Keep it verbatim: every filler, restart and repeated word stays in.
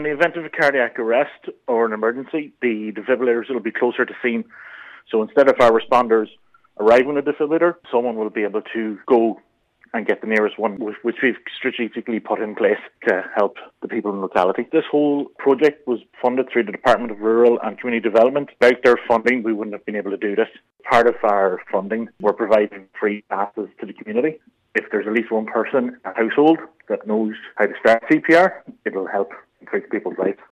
In the event of a cardiac arrest or an emergency, the defibrillators will be closer to scene. So instead of our responders arriving at the defibrillator, someone will be able to go and get the nearest one, which we've strategically put in place to help the people in the locality. This whole project was funded through the Department of Rural and Community Development. Without their funding, we wouldn't have been able to do this. Part of our funding, we're providing free passes to the community. If there's at least one person in a household that knows how to start C P R, it'll help increase people's lives.